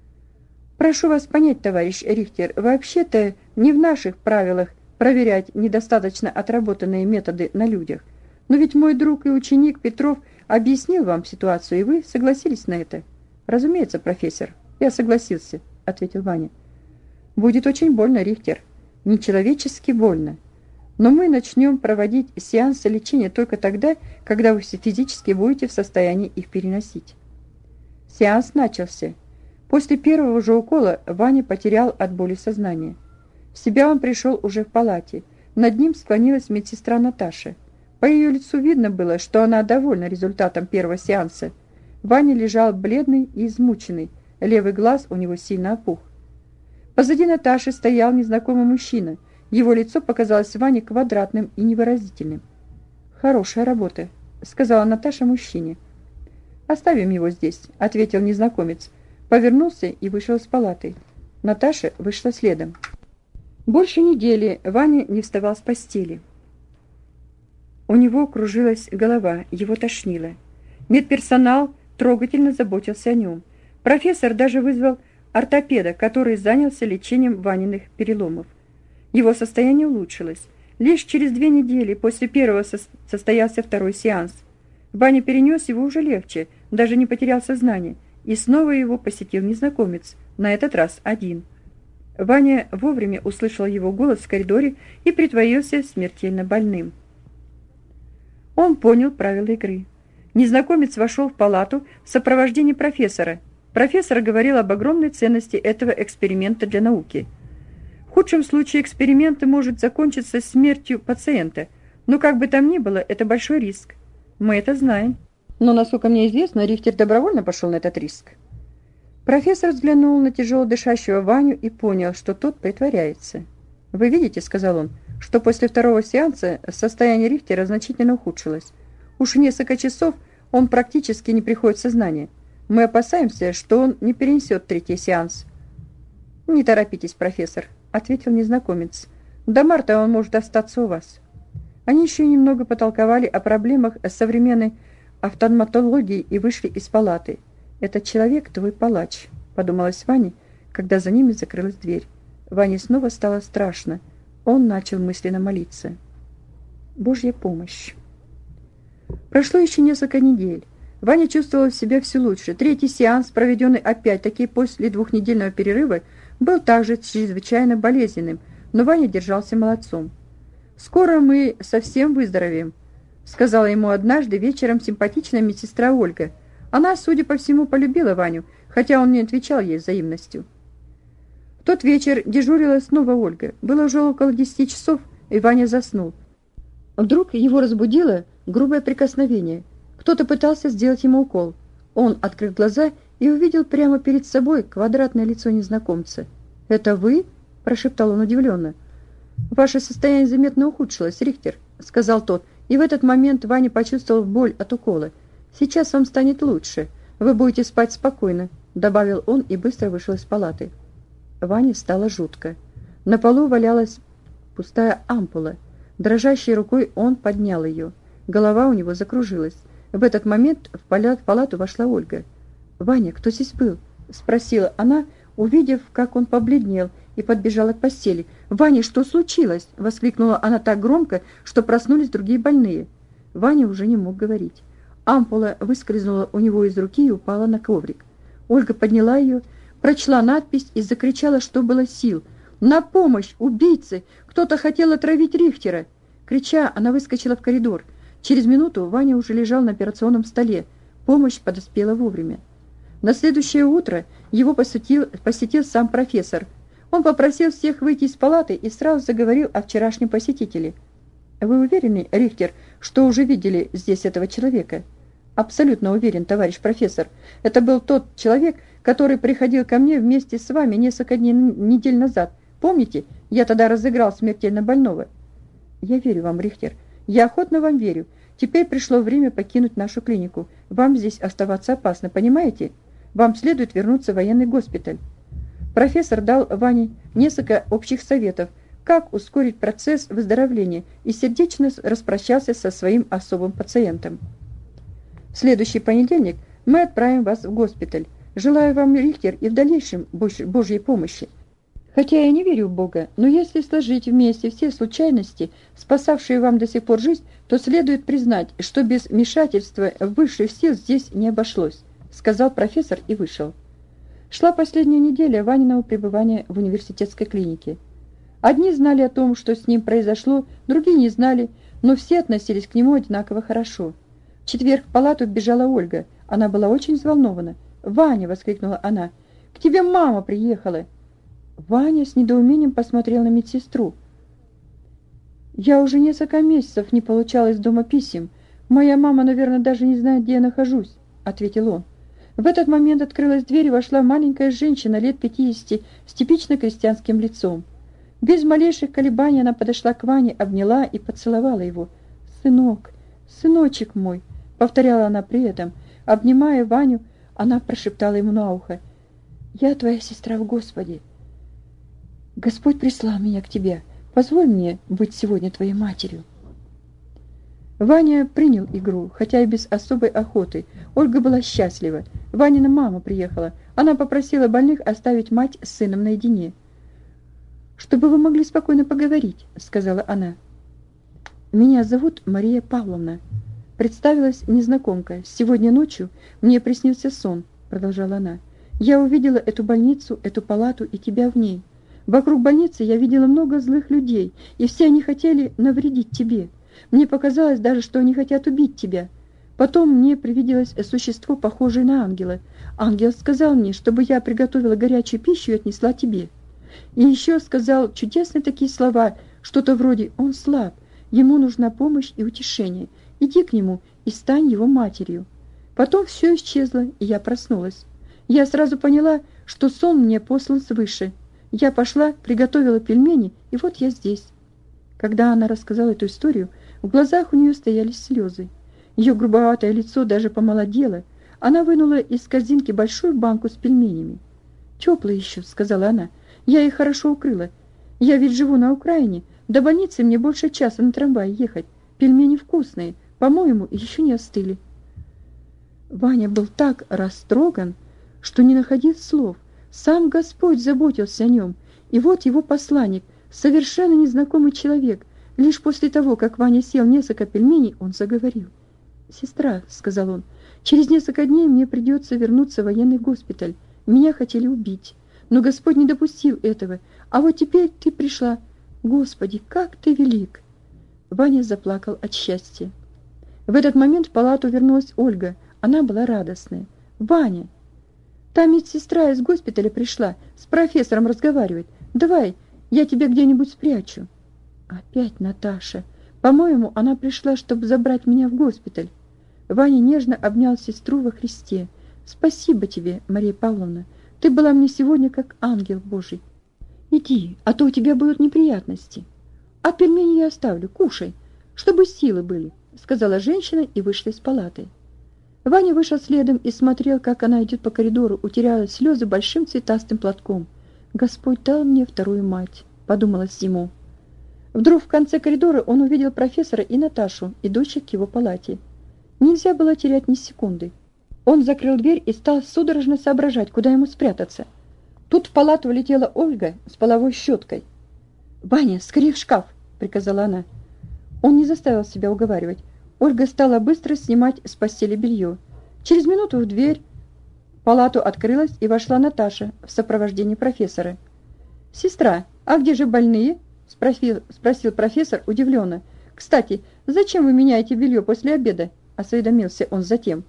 «Прошу вас понять, товарищ Рихтер, вообще-то не в наших правилах проверять недостаточно отработанные методы на людях. Но ведь мой друг и ученик Петров объяснил вам ситуацию, и вы согласились на это». «Разумеется, профессор, я согласился», — ответил Ваня. «Будет очень больно, Рихтер, нечеловечески больно. Но мы начнем проводить сеансы лечения только тогда, когда вы физически будете в состоянии их переносить». Сеанс начался. После первого же укола Ваня потерял от боли сознание. В себя он пришел уже в палате. Над ним склонилась медсестра Наташа. По ее лицу видно было, что она довольна результатом первого сеанса. Ваня лежал бледный и измученный, левый глаз у него сильно опух. Позади Наташи стоял незнакомый мужчина. Его лицо показалось Ване квадратным и невыразительным. «Хорошая работа», — сказала Наташа мужчине. «Оставим его здесь», — ответил незнакомец. повернулся и вышел из палаты. Наташа вышла следом. Больше недели Ваня не вставал с постели. У него кружилась голова, его тошнило. Медперсонал трогательно заботился о нем. Профессор даже вызвал ортопеда, который занялся лечением Ваниных переломов. Его состояние улучшилось. Лишь через две недели после первого со- состоялся второй сеанс. Ваня перенес его уже легче, даже не потерял сознание, и снова его посетил незнакомец, на этот раз один. Ваня вовремя услышал его голос в коридоре и притворился смертельно больным. Он понял правила игры. Незнакомец вошел в палату в сопровождении профессора. Профессор говорил об огромной ценности этого эксперимента для науки. В худшем случае эксперимент может закончиться смертью пациента, но как бы там ни было, это большой риск. Мы это знаем. Но, насколько мне известно, Рихтер добровольно пошел на этот риск. Профессор взглянул на тяжело дышащего Ваню и понял, что тот притворяется. «Вы видите, — сказал он, — что после второго сеанса состояние Рихтера значительно ухудшилось. Уж в несколько часов он практически не приходит в сознание. Мы опасаемся, что он не перенесет третий сеанс». «Не торопитесь, профессор», — ответил незнакомец. «До марта он может остаться у вас». Они еще немного потолковали о проблемах современной офтальмологии и вышли из палаты. «Этот человек твой палач», — подумалось Ване, когда за ними закрылась дверь. Ване снова стало страшно. Он начал мысленно молиться. Божья помощь. Прошло еще несколько недель. Ваня чувствовал себя все лучше. Третий сеанс, проведенный опять-таки после двухнедельного перерыва, был также чрезвычайно болезненным, но Ваня держался молодцом. «Скоро мы совсем выздоровеем», — сказала ему однажды вечером симпатичная медсестра Ольга. Она, судя по всему, полюбила Ваню, хотя он не отвечал ей взаимностью. В тот вечер дежурила снова Ольга. Было уже около десяти часов, и Ваня заснул. Вдруг его разбудило грубое прикосновение. Кто-то пытался сделать ему укол. Он открыл глаза и увидел прямо перед собой квадратное лицо незнакомца. «Это вы?» – прошептал он удивленно. «Ваше состояние заметно ухудшилось, Рихтер», – сказал тот, и в этот момент Ваня почувствовал боль от укола. «Сейчас вам станет лучше. Вы будете спать спокойно», – добавил он и быстро вышел из палаты. Ване стало жутко. На полу валялась пустая ампула. Дрожащей рукой он поднял ее. Голова у него закружилась. В этот момент в палату вошла Ольга. «Ваня, кто здесь был?» – спросила она, увидев, как он побледнел, и подбежала к постели. «Ваня, что случилось?» – воскликнула она так громко, что проснулись другие больные. Ваня уже не мог говорить. Ампула выскользнула у него из руки и упала на коврик. Ольга подняла ее, прочла надпись и закричала, что было сил. «На помощь! Убийцы! Кто-то хотел отравить Рихтера!» Крича, она выскочила в коридор. Через минуту Ваня уже лежал на операционном столе. Помощь подоспела вовремя. На следующее утро его посетил, посетил сам профессор. Он попросил всех выйти из палаты и сразу заговорил о вчерашнем посетителе. «Вы уверены, Рихтер, что уже видели здесь этого человека?» «Абсолютно уверен, товарищ профессор. Это был тот человек, который приходил ко мне вместе с вами несколько дней, недель назад. Помните, я тогда разыграл смертельно больного?» «Я верю вам, Рихтер. Я охотно вам верю. Теперь пришло время покинуть нашу клинику. Вам здесь оставаться опасно, понимаете? Вам следует вернуться в военный госпиталь». Профессор дал Ване несколько общих советов, как ускорить процесс выздоровления, и сердечно распрощался со своим особым пациентом. «В следующий понедельник мы отправим вас в госпиталь. Желаю вам, Рихтер, и в дальнейшем Божьей помощи. Хотя я не верю в Бога, но если сложить вместе все случайности, спасавшие вам до сих пор жизнь, то следует признать, что без вмешательства высших сил здесь не обошлось», — сказал профессор и вышел. Шла последняя неделя Ваниного пребывания в университетской клинике. Одни знали о том, что с ним произошло, другие не знали, но все относились к нему одинаково хорошо. В четверг в палату бежала Ольга. Она была очень взволнована. «Ваня!» — воскликнула она. «К тебе мама приехала!» Ваня с недоумением посмотрел на медсестру. «Я уже несколько месяцев не получала из дома писем. Моя мама, наверное, даже не знает, где я нахожусь», — ответил он. В этот момент открылась дверь и вошла маленькая женщина лет пятидесяти с типично крестьянским лицом. Без малейших колебаний она подошла к Ване, обняла и поцеловала его. «Сынок, сыночек мой», — повторяла она при этом. Обнимая Ваню, она прошептала ему на ухо: Я твоя сестра в Господе. Господь прислал меня к тебе. Позволь мне быть сегодня твоей матерью». Ваня принял игру, хотя и без особой охоты. Ольга была счастлива. Ванина мама приехала. Она попросила больных оставить мать с сыном наедине. «Чтобы вы могли спокойно поговорить», — сказала она. «Меня зовут Мария Павловна», — представилась незнакомка. «Сегодня ночью мне приснился сон», — продолжала она. «Я увидела эту больницу, эту палату и тебя в ней. Вокруг больницы я видела много злых людей, и все они хотели навредить тебе. Мне показалось даже, что они хотят убить тебя. Потом мне привиделось существо, похожее на ангела. Ангел сказал мне, чтобы я приготовила горячую пищу и отнесла тебе. И еще сказал чудесные такие слова, что-то вроде «он слаб, ему нужна помощь и утешение. Иди к нему и стань его матерью». Потом все исчезло, и я проснулась. Я сразу поняла, что сон мне послан свыше. Я пошла, приготовила пельмени, и вот я здесь. Когда она рассказала эту историю, в глазах у нее стояли слезы. Ее грубоватое лицо даже помолодело. Она вынула из корзинки большую банку с пельменями. «Теплые еще», — сказала она. «Я их хорошо укрыла. Я ведь живу на Украине. До больницы мне больше часа на трамвае ехать. Пельмени вкусные, по-моему, еще не остыли». Ваня был так растроган, что не находил слов. Сам Господь заботился о нем. И вот его посланник, совершенно незнакомый человек. Лишь после того, как Ваня съел несколько пельменей, он заговорил. «Сестра», — сказал он, — «через несколько дней мне придется вернуться в военный госпиталь. Меня хотели убить, но Господь не допустил этого. А вот теперь ты пришла. Господи, как ты велик!» Ваня заплакал от счастья. В этот момент в палату вернулась Ольга. Она была радостная. «Ваня, та медсестра из госпиталя пришла, с профессором разговаривать. Давай, я тебя где-нибудь спрячу». «Опять Наташа. По-моему, она пришла, чтобы забрать меня в госпиталь». Ваня нежно обнял сестру во Христе. «Спасибо тебе, Мария Павловна. Ты была мне сегодня как ангел Божий. Иди, а то у тебя будут неприятности. А пельмени я оставлю, кушай, чтобы силы были», — сказала женщина и вышла из палаты. Ваня вышел следом и смотрел, как она идет по коридору, утирая слезы большим цветастым платком. «Господь дал мне вторую мать», — подумалось ему. Вдруг в конце коридора он увидел профессора и Наташу, идущих к его палате. Нельзя было терять ни секунды. Он закрыл дверь и стал судорожно соображать, куда ему спрятаться. Тут в палату влетела Ольга с половой щеткой. «Ваня, скорее в шкаф!» — приказала она. Он не заставил себя уговаривать. Ольга стала быстро снимать с постели белье. Через минуту в дверь в палату открылась и вошла Наташа в сопровождении профессора. «Сестра, а где же больные?» — спросил, спросил профессор удивленно. «Кстати, зачем вы меняете белье после обеда?» — осведомился он затем.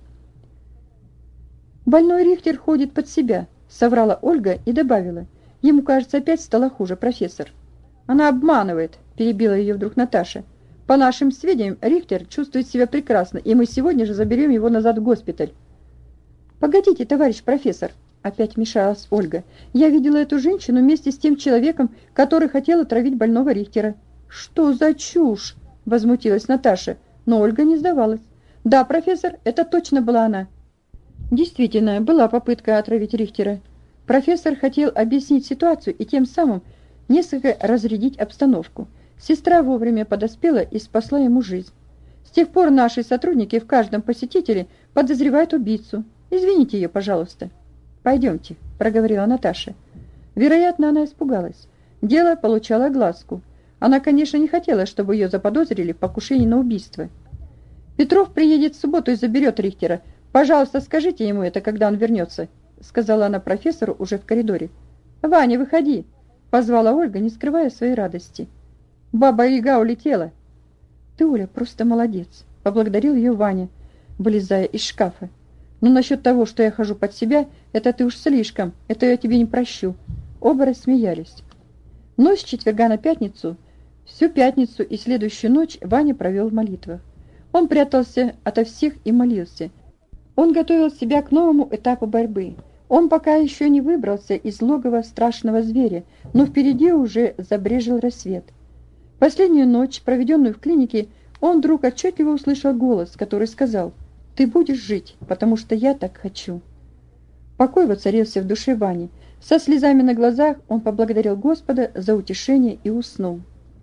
«Больной Рихтер ходит под себя», — соврала Ольга и добавила. «Ему, кажется, опять стало хуже, профессор». «Она обманывает», — перебила ее вдруг Наташа. «По нашим сведениям, Рихтер чувствует себя прекрасно, и мы сегодня же заберем его назад в госпиталь». «Погодите, товарищ профессор», — опять вмешалась Ольга. «Я видела эту женщину вместе с тем человеком, который хотел отравить больного Рихтера». «Что за чушь?» — возмутилась Наташа, но Ольга не сдавалась. «Да, профессор, это точно была она». Действительно, была попытка отравить Рихтера. Профессор хотел объяснить ситуацию и тем самым несколько разрядить обстановку. Сестра вовремя подоспела и спасла ему жизнь. С тех пор наши сотрудники в каждом посетителе подозревают убийцу. Извините ее, пожалуйста. «Пойдемте», — проговорила Наташа. Вероятно, она испугалась. Дело получало огласку. Она, конечно, не хотела, чтобы ее заподозрили в покушении на убийство. «Петров приедет в субботу и заберет Рихтера. Пожалуйста, скажите ему это, когда он вернется», — сказала она профессору уже в коридоре. «Ваня, выходи», — позвала Ольга, не скрывая своей радости. «Баба-яга улетела». «Ты, Оля, просто молодец», — поблагодарил ее Ваня, вылезая из шкафа. «Но насчет того, что я хожу под себя, это ты уж слишком, это я тебе не прощу». Оба рассмеялись. Ночь с четверга на пятницу, всю пятницу и следующую ночь Ваня провел в молитвах. Он прятался ото всех и молился. Он готовил себя к новому этапу борьбы. Он пока еще не выбрался из логова страшного зверя, но впереди уже забрежил рассвет. Последнюю ночь, проведенную в клинике, он вдруг отчетливо услышал голос, который сказал: «Ты будешь жить, потому что я так хочу». Покой воцарился в душе Вани. Со слезами на глазах он поблагодарил Господа за утешение и уснул.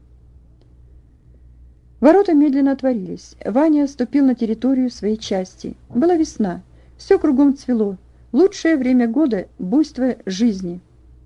Ворота медленно отворились. Ваня ступил на территорию своей части. Была весна. Все кругом цвело. Лучшее время года – буйство жизни.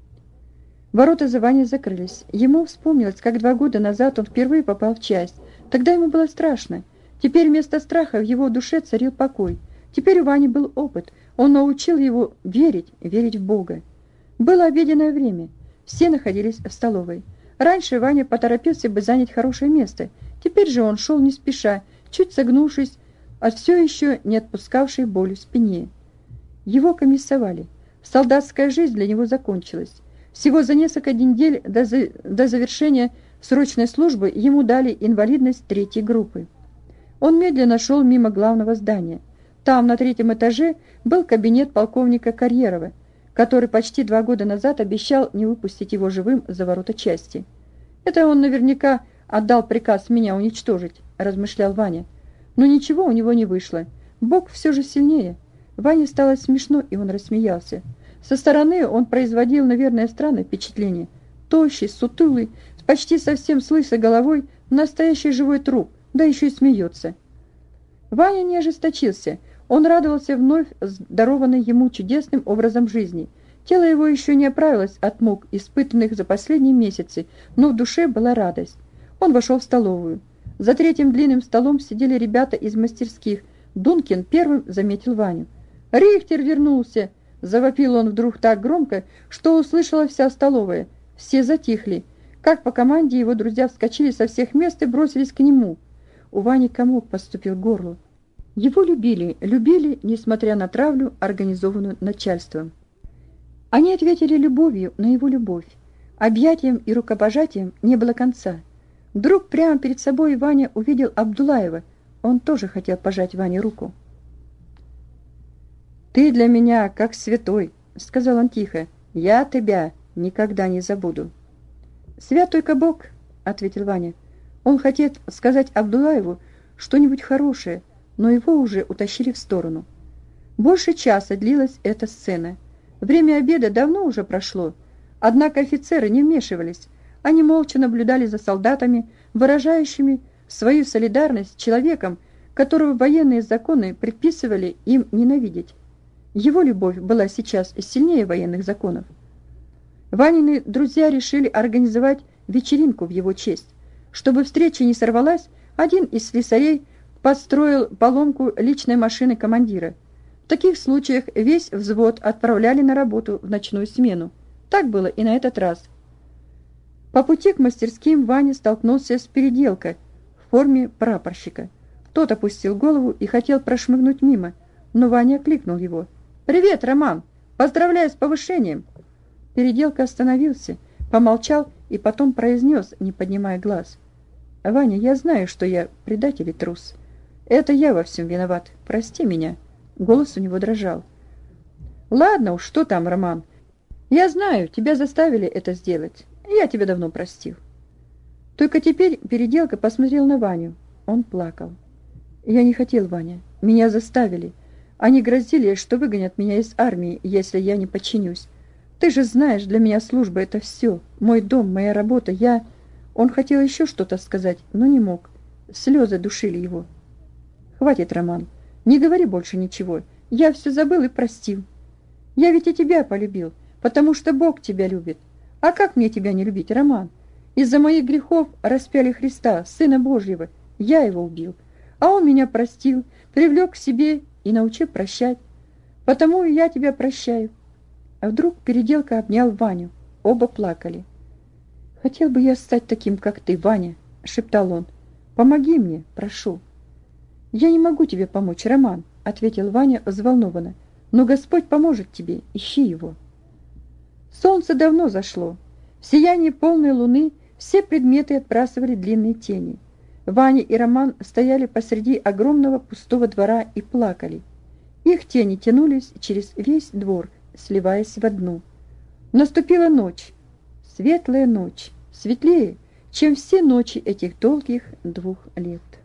Ворота за Ваней закрылись. Ему вспомнилось, как два года назад он впервые попал в часть. Тогда ему было страшно. Теперь вместо страха в его душе царил покой. Теперь у Вани был опыт. Он научил его верить, верить в Бога. Было обеденное время. Все находились в столовой. Раньше Ваня поторопился бы занять хорошее место. Теперь же он шел не спеша, чуть согнувшись от все еще не отпускавшей боли в спине. Его комиссовали. Солдатская жизнь для него закончилась. Всего за несколько недель до, за... до завершения срочной службы ему дали инвалидность третьей группы. Он медленно шел мимо главного здания. Там, на третьем этаже, был кабинет полковника Карьерова, который почти два года назад обещал не выпустить его живым за ворота части. Это он наверняка отдал приказ меня уничтожить, размышлял Ваня. Но ничего у него не вышло. Бог все же сильнее. Ване стало смешно, и он рассмеялся. Со стороны он производил, наверное, странное впечатление. Тощий, сутулый, с почти совсем с лысой головой, настоящий живой труп, да еще и смеется. Ваня не ожесточился. Он радовался вновь дарованной ему чудесным образом жизни. Тело его еще не оправилось от мук, испытанных за последние месяцы, но в душе была радость. Он вошел в столовую. За третьим длинным столом сидели ребята из мастерских. Дункин первым заметил Ваню. «Рихтер вернулся!» – завопил он вдруг так громко, что услышала вся столовая. Все затихли. Как по команде его друзья вскочили со всех мест и бросились к нему. У Вани комок подступил к горлу. Его любили, любили, несмотря на травлю, организованную начальством. Они ответили любовью на его любовь. Объятием и рукопожатием не было конца. Вдруг прямо перед собой Ваня увидел Абдулаева. Он тоже хотел пожать Ване руку. «Ты для меня как святой», — сказал он тихо. «Я тебя никогда не забуду». «Свят только Бог», — ответил Ваня. Он хотел сказать Абдулаеву что-нибудь хорошее, но его уже утащили в сторону. Больше часа длилась эта сцена. Время обеда давно уже прошло, однако офицеры не вмешивались. Они молча наблюдали за солдатами, выражающими свою солидарность с человеком, которого военные законы предписывали им ненавидеть. Его любовь была сейчас сильнее военных законов. Ванины друзья решили организовать вечеринку в его честь. Чтобы встреча не сорвалась, один из слесарей подстроил поломку личной машины командира. В таких случаях весь взвод отправляли на работу в ночную смену. Так было и на этот раз. По пути к мастерским Ваня столкнулся с Переделкой в форме прапорщика. Тот опустил голову и хотел прошмыгнуть мимо, но Ваня окликнул его. «Привет, Роман! Поздравляю с повышением!» Переделка остановился, помолчал и потом произнес, не поднимая глаз. «Ваня, я знаю, что я предатель и трус. Это я во всем виноват. Прости меня». Голос у него дрожал. «Ладно уж, что там, Роман? Я знаю, тебя заставили это сделать. Я тебя давно простил». Только теперь Переделка посмотрел на Ваню. Он плакал. «Я не хотел, Ваня. Меня заставили. Они грозили, что выгонят меня из армии, если я не подчинюсь. Ты же знаешь, для меня служба — это все. Мой дом, моя работа, я...» Он хотел еще что-то сказать, но не мог. Слезы душили его. «Хватит, Роман. Не говори больше ничего. Я все забыл и простил. Я ведь и тебя полюбил, потому что Бог тебя любит. А как мне тебя не любить, Роман? Из-за моих грехов распяли Христа, Сына Божьего. Я его убил. А он меня простил, привлек к себе и научил прощать. Потому и я тебя прощаю». А вдруг Переделка обнял Ваню. Оба плакали. «Хотел бы я стать таким, как ты, Ваня», — шептал он. «Помоги мне, прошу». «Я не могу тебе помочь, Роман», — ответил Ваня взволнованно. «Но Господь поможет тебе, ищи его». Солнце давно зашло. В сиянии полной луны все предметы отбрасывали длинные тени. Ваня и Роман стояли посреди огромного пустого двора и плакали. Их тени тянулись через весь двор, сливаясь в одну. Наступила ночь, светлая ночь, светлее, чем все ночи этих долгих двух лет.